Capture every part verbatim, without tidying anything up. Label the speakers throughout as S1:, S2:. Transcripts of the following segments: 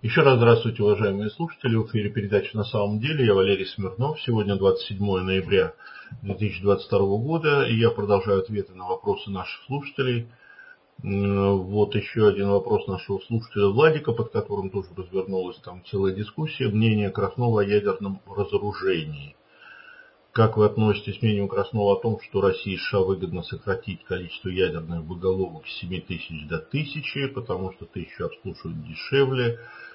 S1: Еще раз здравствуйте, уважаемые слушатели. В эфире передача «На самом деле». Я Валерий Смирнов. Сегодня двадцать седьмое ноября две тысячи двадцать второго года. И я продолжаю ответы на вопросы наших слушателей. Вот еще один вопрос нашего слушателя Владика, под которым тоже развернулась там целая дискуссия. Мнение Краснова о ядерном разоружении. Как вы относитесь к мнению Краснова о том, что России и США выгодно сократить количество ядерных боеголовок с семи тысяч до тысячи, потому что тысячу обслуживать дешевле?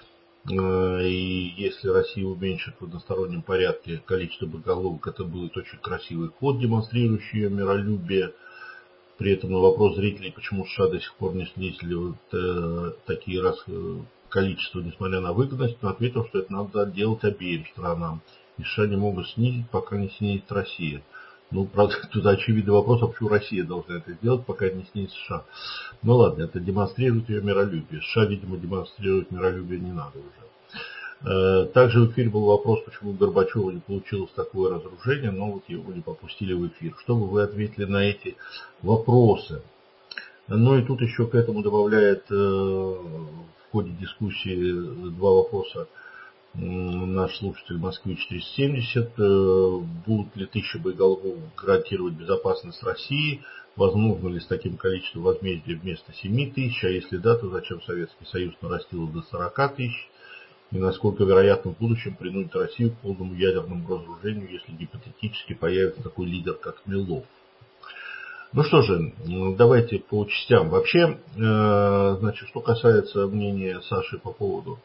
S1: И если Россия уменьшит в одностороннем порядке количество боеголовок, это будет очень красивый ход, демонстрирующий ее миролюбие. При этом на вопрос зрителей, почему США до сих пор не снизили вот, э, такие раз, э, количества, несмотря на выгодность, он ответил, что это надо делать обеим странам. И США не могут снизить, пока не снизит Россия. Ну, правда, туда очевидный вопрос, а почему Россия должна это сделать, пока не снизит США. Ну ладно, это демонстрирует ее миролюбие. США, видимо, демонстрировать миролюбие не надо уже. Также в эфире был вопрос, почему у Горбачева не получилось такое разоружение, но вот его не попустили в эфир. Чтобы вы ответили на эти вопросы. Ну и тут еще к этому добавляет в ходе дискуссии два вопроса наш слушатель Москвы четыреста семьдесят. Будут ли тысячи боеголовок гарантировать безопасность России? Возможно ли с таким количеством возмездия вместо семи тысяч? А если да, то зачем Советский Союз нарастил до сорока тысяч? И насколько вероятно в будущем принудить Россию к полному ядерному разоружению, если гипотетически появится такой лидер, как Хмелов? Ну что же, давайте по частям. Вообще, значит, что касается мнения Саши по поводу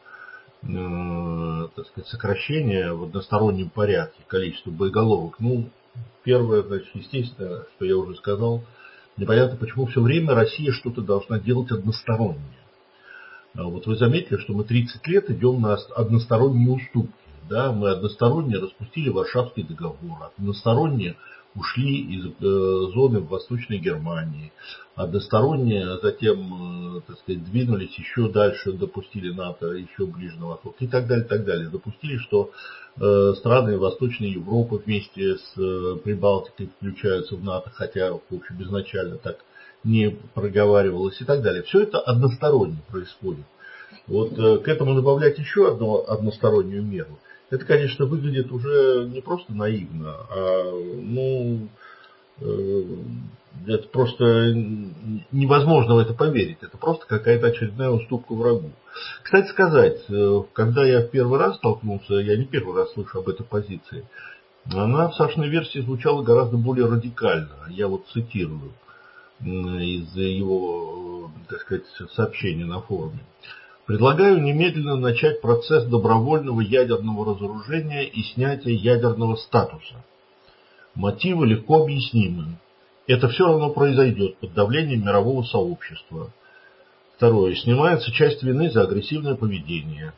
S1: так сказать, сокращения в одностороннем порядке количества боеголовок. Ну, первое, значит, естественно, что я уже сказал, непонятно, почему все время Россия что-то должна делать одностороннее. Вот вы заметили, что мы тридцать лет идем на односторонние уступки. Да? Мы односторонне распустили Варшавский договор, односторонне ушли из э, зоны в Восточной Германии, односторонне затем, э, так сказать, двинулись еще дальше, допустили НАТО еще ближе на восток и так далее, так далее. Допустили, что э, страны Восточной Европы вместе с э, Прибалтикой включаются в НАТО, хотя, в общем, изначально так не проговаривалось и так далее. Все это односторонне происходит. Вот э, к этому добавлять еще одну одностороннюю меру, это, конечно, выглядит уже не просто наивно, а, ну, э, это просто невозможно в это поверить. Это просто какая-то очередная уступка врагу. Кстати сказать, когда я в первый раз столкнулся, я не первый раз слышу об этой позиции, она в Сашиной версии звучала гораздо более радикально. Я вот цитирую из его, так сказать, сообщения на форуме. Предлагаю немедленно начать процесс добровольного ядерного разоружения и снятия ядерного статуса. Мотивы легко объяснимы. Это все равно произойдет под давлением мирового сообщества. Второе. Снимается часть вины за агрессивное поведение.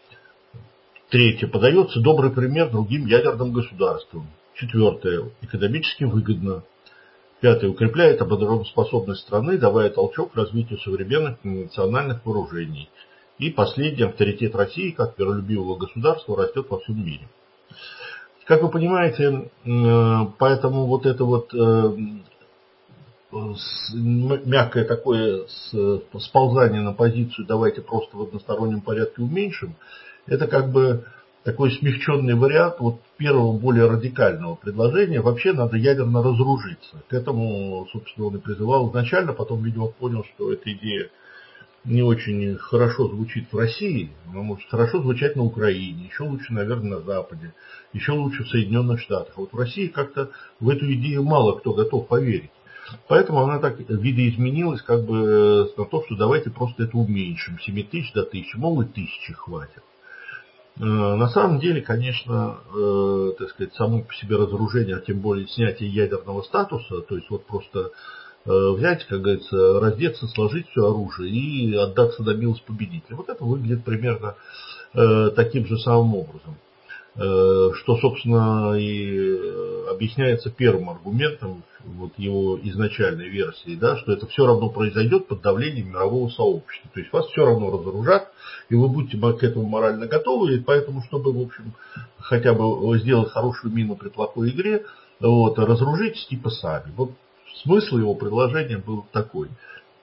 S1: Третье. Подается добрый пример другим ядерным государствам. Четвертое. Экономически выгодно. Пятое. Укрепляет обороноспособность страны, давая толчок развитию современных национальных вооружений. И последний. Авторитет России как миролюбивого государства растет во всем мире. Как вы понимаете, поэтому вот это вот мягкое такое сползание на позицию «давайте просто в одностороннем порядке уменьшим», это как бы такой смягченный вариант вот первого, более радикального предложения. Вообще надо ядерно разоружиться. К этому, собственно, он и призывал изначально, потом, видимо, понял, что эта идея не очень хорошо звучит в России, но может хорошо звучать на Украине, еще лучше, наверное, на Западе, еще лучше в Соединенных Штатах. А вот в России как-то в эту идею мало кто готов поверить. Поэтому она так видоизменилась как бы на то, что давайте просто это уменьшим. семи тысяч до тысячи, мол, и тысячи хватит. На самом деле, конечно, э, так сказать, само по себе разоружение, а тем более снятие ядерного статуса, то есть вот просто э, взять, как говорится, раздеться, сложить все оружие и отдаться на милость победителя. Вот это выглядит примерно э, таким же самым образом. Э, что, собственно, и объясняется первым аргументом вот его изначальной версии, да, что это все равно произойдет под давлением мирового сообщества. То есть вас все равно разоружат, и вы будете к этому морально готовы, и поэтому, чтобы, в общем, хотя бы сделать хорошую мину при плохой игре, вот, разоружитесь типа сами. Вот смысл его предложения был такой.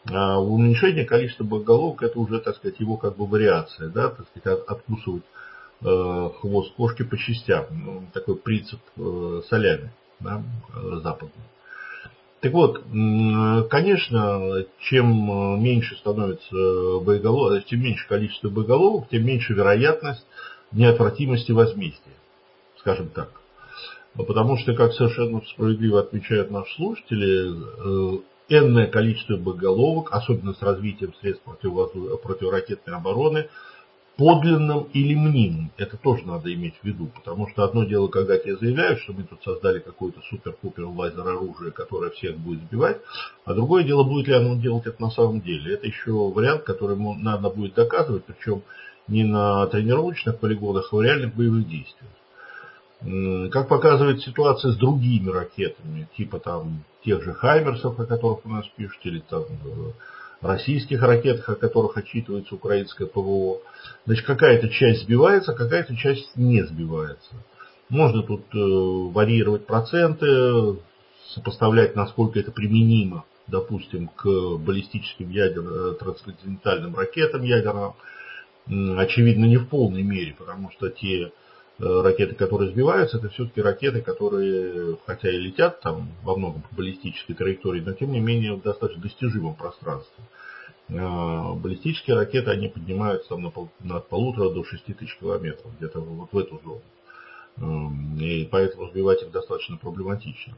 S1: А уменьшение количества боеголовок — это уже, так сказать, его как бы вариация, да, так сказать, откусывать э, хвост кошки по частям. Ну, такой принцип э, солями, да, э, западный. Так вот, конечно, чем меньше становится боеголовок, тем меньше количество боеголовок, тем меньше вероятность неотвратимости возмездия, скажем так. Потому что, как совершенно справедливо отмечают наши слушатели, энное количество боеголовок, особенно с развитием средств противоракетной обороны, подлинным или мнимым. Это тоже надо иметь в виду, потому что одно дело, когда тебе заявляют, что мы тут создали какое-то супер-пупер лазер оружие, которое всех будет сбивать, а другое дело, будет ли оно делать это на самом деле. Это еще вариант, который надо будет доказывать, причем не на тренировочных полигонах, а в реальных боевых действиях. Как показывает ситуация с другими ракетами, типа там тех же Хаймерсов, о которых у нас пишут, или там российских ракетах, о которых отчитывается украинское ПВО, значит, какая-то часть сбивается, какая-то часть не сбивается. Можно тут э, варьировать проценты, сопоставлять, насколько это применимо, допустим, к баллистическим ядерным, трансконтинентальным ракетам ядерным. Очевидно, не в полной мере, потому что те ракеты, которые сбиваются, это все-таки ракеты, которые, хотя и летят там во многом по баллистической траектории, но тем не менее в достаточно достижимом пространстве. Баллистические ракеты, они поднимаются там от полутора до шести тысяч километров, где-то вот в эту зону. И поэтому сбивать их достаточно проблематично.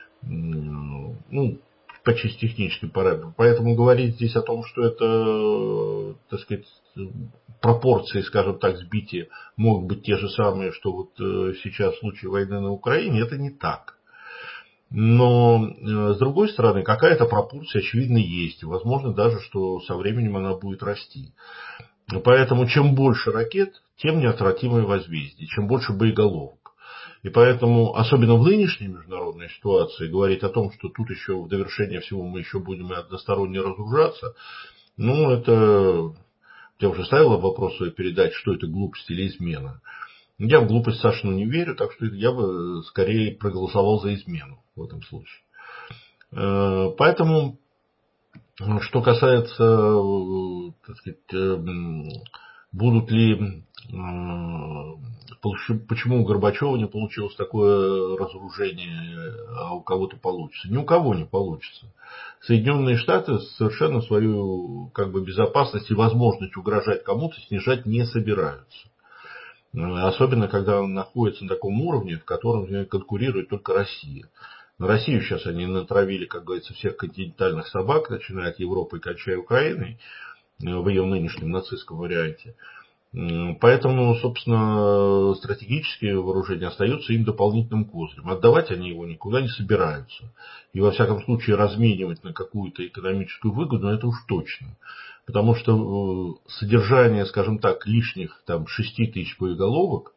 S1: Ну, почти техническим параметрам. Поэтому говорить здесь о том, что это, так сказать, пропорции, скажем так, сбития могут быть те же самые, что вот сейчас в случае войны на Украине, это не так. Но, с другой стороны, какая-то пропорция, очевидно, есть. Возможно даже, что со временем она будет расти. Поэтому, чем больше ракет, тем неотвратимое возмездие, чем больше боеголовок. И поэтому, особенно в нынешней международной ситуации, говорить о том, что тут еще в довершение всего мы еще будем односторонне разоружаться, ну, это... Я уже ставила вопрос в своей передаче, что это глупость или измена. Я в глупость Сашину не верю, так что я бы скорее проголосовал за измену в этом случае. Поэтому, что касается, так сказать, будут ли, почему у Горбачева не получилось такое разоружение, а у кого-то получится? Ни у кого не получится. Соединенные Штаты совершенно свою как бы, безопасность и возможность угрожать кому-то снижать не собираются. Особенно, когда он находится на таком уровне, в котором конкурирует только Россия. На Россию сейчас они натравили, как говорится, всех континентальных собак, начиная от Европы и кончая Украиной, в ее нынешнем нацистском варианте. Поэтому, собственно, стратегические вооружения остаются им дополнительным козырем. Отдавать они его никуда не собираются. И, во всяком случае, разменивать на какую-то экономическую выгоду, это уж точно. Потому что содержание, скажем так, лишних там, шести тысяч боеголовок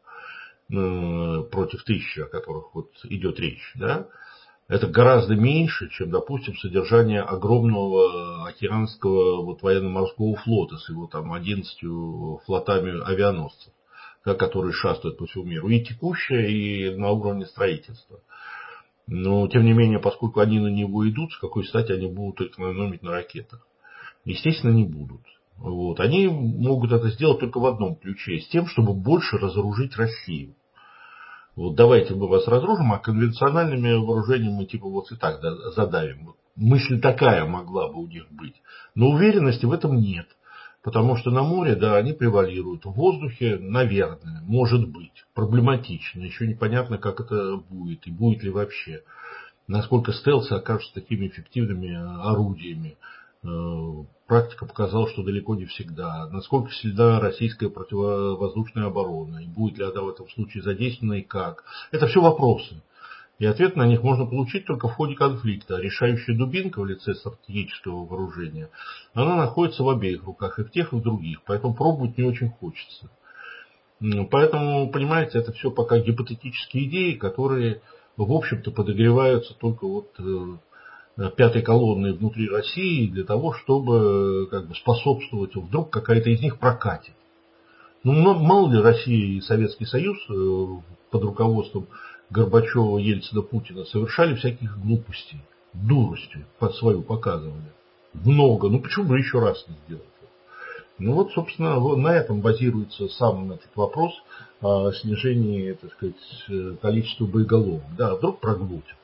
S1: против тысячи, о которых вот идет речь, да, это гораздо меньше, чем, допустим, содержание огромного океанского вот, военно-морского флота с его там одиннадцатью флотами авианосцев, да, которые шастают по всему миру. И текущее, и на уровне строительства. Но, тем не менее, поскольку они на него идут, с какой стати они будут экономить на ракетах? Естественно, не будут. Вот. Они могут это сделать только в одном ключе, с тем, чтобы больше разоружить Россию. Вот давайте мы вас разоружим, а конвенциональными вооружениями мы типа вот и так задавим. Вот мысль такая могла бы у них быть. Но уверенности в этом нет. Потому что на море, да, они превалируют. В воздухе, наверное, может быть. Проблематично. Еще непонятно, как это будет. И будет ли вообще. Насколько стелсы окажутся такими эффективными орудиями. Практика показала, что далеко не всегда. Насколько сильна российская противовоздушная оборона, и будет ли она в этом случае задействована и как. Это все вопросы. И ответ на них можно получить только в ходе конфликта. Решающая дубинка в лице стратегического вооружения, она находится в обеих руках, и в тех, и в других. Поэтому пробовать не очень хочется. Поэтому, понимаете, это все пока гипотетические идеи, которые, в общем-то, подогреваются только вот пятой колонны внутри России для того, чтобы как бы, способствовать, вдруг какая-то из них прокатит. Ну, мало ли Россия и Советский Союз под руководством Горбачева, Ельцина, Путина совершали всяких глупостей, дурости под свою показывали. много. Ну почему бы еще раз не сделать? Ну вот, собственно, на этом базируется сам этот вопрос о снижении, так сказать, количества боеголовок. Да, вдруг проглотят.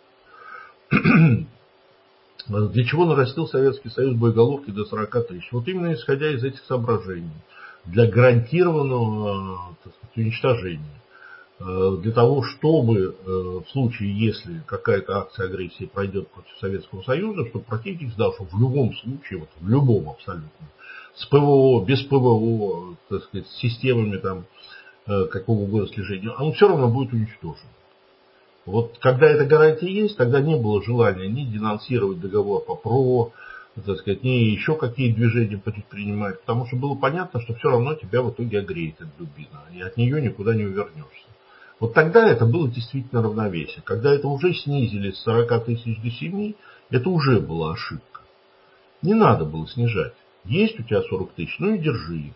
S1: Для чего нарастил Советский Союз боеголовки до сорока тысяч? Вот именно исходя из этих соображений. Для гарантированного, так сказать, уничтожения. Для того, чтобы в случае, если какая-то акция агрессии пройдет против Советского Союза, чтобы противник знал, что в любом случае, вот в любом абсолютно, с ПВО, без ПВО, так сказать, с системами там какого угодно слежения, он все равно будет уничтожен. Вот когда эта гарантия есть, тогда не было желания ни денонсировать договор по ПРО, так сказать, ни еще какие движения предпринимать, потому что было понятно, что все равно тебя в итоге огреет эта дубина, и от нее никуда не увернешься. Вот тогда это было действительно равновесие. Когда это уже снизили с сорока тысяч до семи, это уже была ошибка. Не надо было снижать. Есть у тебя сорок тысяч, ну и держи их.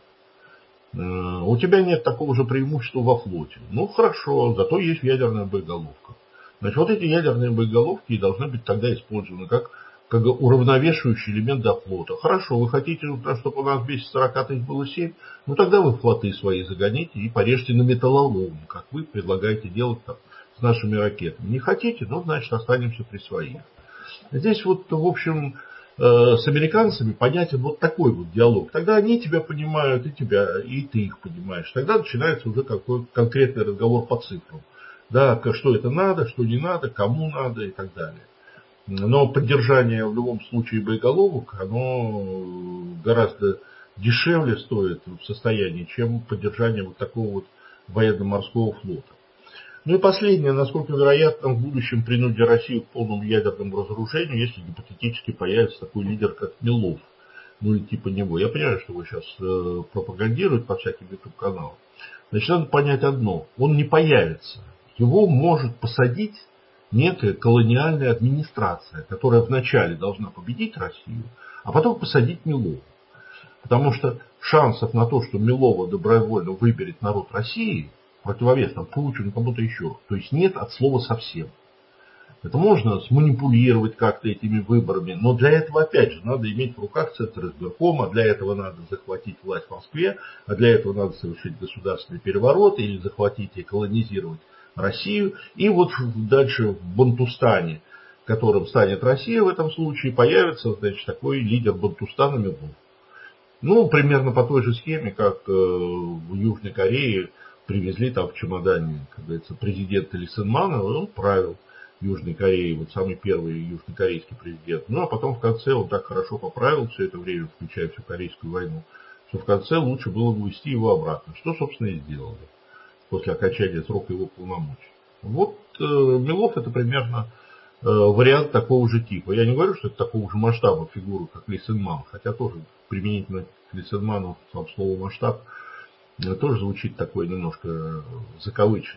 S1: У тебя нет такого же преимущества во флоте. Ну хорошо, зато есть ядерная боеголовка. Значит, вот эти ядерные боеголовки должны быть тогда использованы как, как уравновешивающий элемент до флота. Хорошо, вы хотите, чтобы у нас вместе сорока тысяч было семь, ну тогда вы флоты свои загоните и порежьте на металлолом, как вы предлагаете делать там с нашими ракетами. Не хотите, ну значит останемся при своих. Здесь вот, в общем, с американцами понятен вот такой вот диалог. Тогда они тебя понимают, и тебя, и ты их понимаешь. Тогда начинается уже какой-то конкретный разговор по цифрам. Да, что это надо, что не надо, кому надо и так далее. Но поддержание в любом случае боеголовок, оно гораздо дешевле стоит в состоянии, чем поддержание вот такого вот военно-морского флота. Ну и последнее, насколько вероятно в будущем принудить Россию к полному ядерному разоружению, если гипотетически появится такой лидер, как Милов, ну или типа него. Я понимаю, что его сейчас э, пропагандируют по всяким ютуб-каналам. Значит, надо понять одно. Он не появится. Его может посадить некая колониальная администрация, которая вначале должна победить Россию, а потом посадить Милова. Потому что шансов на то, что Милова добровольно выберет народ России, противовес там Путину, кому-то еще, то есть нет от слова совсем. Это можно сманипулировать как-то этими выборами, но для этого, опять же, надо иметь в руках Центр избиркома, для этого надо захватить власть в Москве, а для этого надо совершить государственный переворот или захватить и колонизировать Россию. И вот дальше в Бантустане, которым станет Россия в этом случае, появится, значит, такой лидер Бантустана Милов. Ну, примерно по той же схеме, как в Южной Корее привезли там в чемодане, как говорится, президента Ли Сен Мана, он правил Южной Кореей, вот самый первый южнокорейский президент. Ну, а потом в конце он так хорошо поправил все это время, включая всю Корейскую войну, что в конце лучше было увести его обратно. Что, собственно, и сделали после окончания срока его полномочий. Вот э, Милов это примерно э, вариант такого же типа. Я не говорю, что это такого же масштаба фигуры, как Ли Сен Ман, хотя тоже применительно к Ли Сен Ману сам слово масштаб тоже звучит такое немножко закавыченно.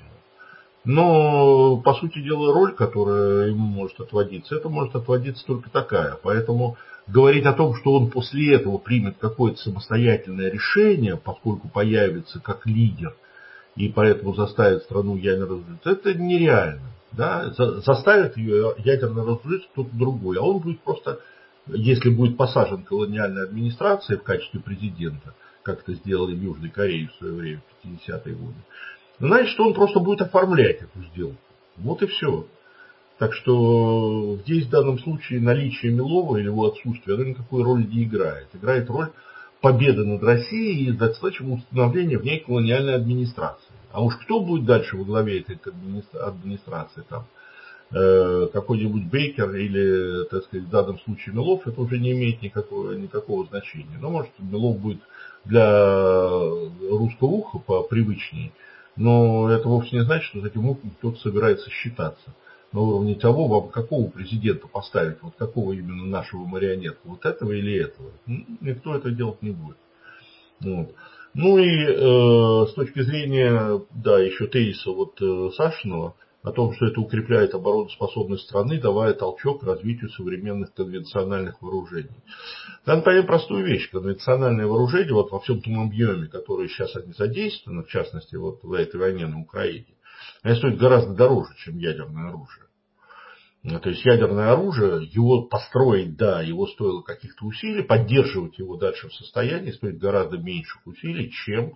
S1: Но, по сути дела, роль, которая ему может отводиться, это может отводиться только такая. Поэтому говорить о том, что он после этого примет какое-то самостоятельное решение, поскольку появится как лидер, и поэтому заставит страну ядерно разоружиться, это нереально. Да? Заставит ее ядерно разоружиться кто-то другой. А он будет просто, если будет посажен колониальной администрацией в качестве президента, как это сделали в Южной Корее в свое время, в пятидесятые годы, значит, он просто будет оформлять эту сделку. Вот и все. Так что здесь в данном случае наличие Милова или его отсутствие, оно никакой роли не играет. Играет роль победы над Россией и достаточно установления в ней колониальной администрации. А уж кто будет дальше во главе этой администрации, там, э, какой-нибудь Бейкер или, так сказать, в данном случае Милов, это уже не имеет никакого, никакого значения. Но, может, Милов будет для русского уха попривычнее, но это вовсе не значит, что с этим ухом кто-то собирается считаться. На уровне того, вам какого президента поставить, вот какого именно нашего марионетку, вот этого или этого. Никто это делать не будет. Вот. Ну и э, с точки зрения, да, еще тезиса вот э, Сашиного, о том, что это укрепляет обороноспособность страны, давая толчок развитию современных конвенциональных вооружений. Надо понять простую вещь. Конвенциональные вооружения вот во всем том объеме, которые сейчас они задействованы, в частности вот в этой войне на Украине, они стоят гораздо дороже, чем ядерное оружие. То есть ядерное оружие, его построить, да, его стоило каких-то усилий, поддерживать его дальше в состоянии стоит гораздо меньших усилий, чем,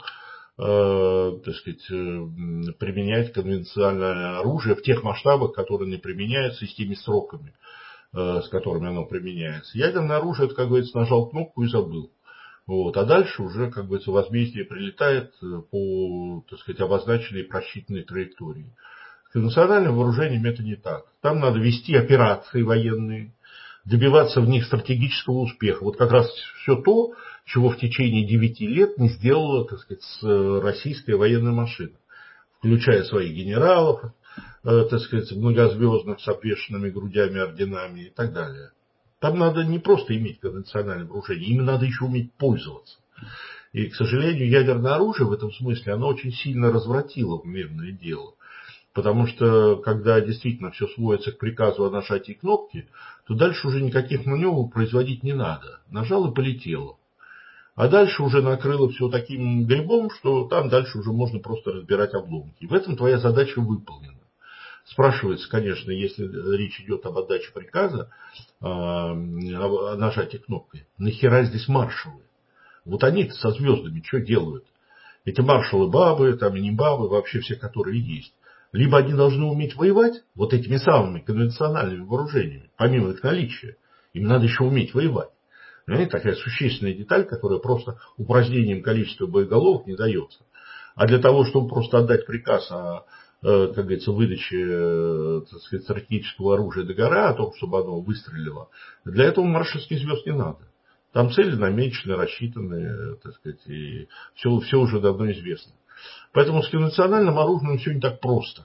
S1: э, так сказать, э, применять конвенциональное оружие в тех масштабах, которые не применяются, и с теми сроками, э, с которыми оно применяется. Ядерное оружие, это, как говорится, нажал кнопку и забыл. Вот. А дальше уже, как говорится, возмездие прилетает по, так сказать, обозначенной и просчитанной траектории. С конвенциональным вооружением это не так. Там надо вести операции военные, добиваться в них стратегического успеха. Вот как раз все то, чего в течение девяти лет не сделала, так сказать, российская военная машина, включая своих генералов, так сказать, многозвездных с обвешанными грудями, орденами и так далее. Там надо не просто иметь конвенциональное вооружение, им надо еще уметь пользоваться. И, к сожалению, ядерное оружие в этом смысле, оно очень сильно развратило мирное дело. Потому что, когда действительно все сводится к приказу о нажатии кнопки, то дальше уже никаких маневров производить не надо. Нажал и полетело. А дальше уже накрыло все таким грибом, что там дальше уже можно просто разбирать обломки. И в этом твоя задача выполнена. Спрашивается, конечно, если речь идет об отдаче приказа, о нажатии кнопкой, нахера здесь маршалы? Вот они-то со звездами что делают? Эти маршалы бабы, там и не бабы, вообще все, которые есть. Либо они должны уметь воевать вот этими самыми конвенциональными вооружениями, помимо их наличия. Им надо еще уметь воевать. Понимаете, такая существенная деталь, которая просто упразднением количества боеголовок не дается. А для того, чтобы просто отдать приказ о, как говорится, выдаче, так сказать, стратегического оружия до гора, о том, чтобы оно выстрелило, для этого маршальских звезд не надо. Там цели намечены, рассчитаны, так сказать, и все, все уже давно известно. Поэтому с конвенциональным оружием все не так просто.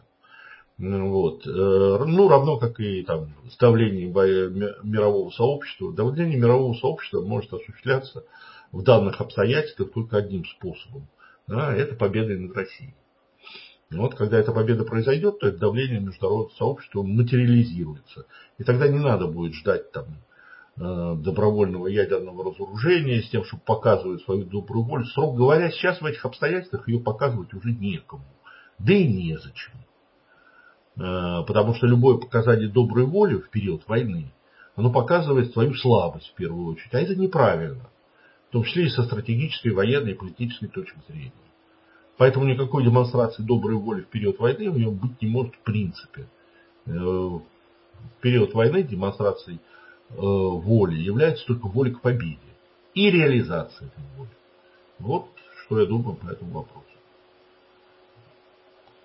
S1: Вот. Ну, равно как и там, с давлением мирового сообщества. Давление мирового сообщества может осуществляться в данных обстоятельствах только одним способом. Да, это победой над Россией. Вот когда эта победа произойдет, то это давление международного сообщества материализируется. И тогда не надо будет ждать там добровольного ядерного разоружения, с тем, чтобы показывать свою добрую волю. Строго говоря, сейчас в этих обстоятельствах ее показывать уже некому. Да и незачем. Потому что любое показание доброй воли в период войны, оно показывает свою слабость в первую очередь. А это неправильно. В том числе и со стратегической, военной и политической точки зрения. Поэтому никакой демонстрации доброй воли в период войны у него быть не может в принципе. В период войны демонстрацией воли является только воля к победе и реализация этой воли. Вот что я думаю по этому вопросу.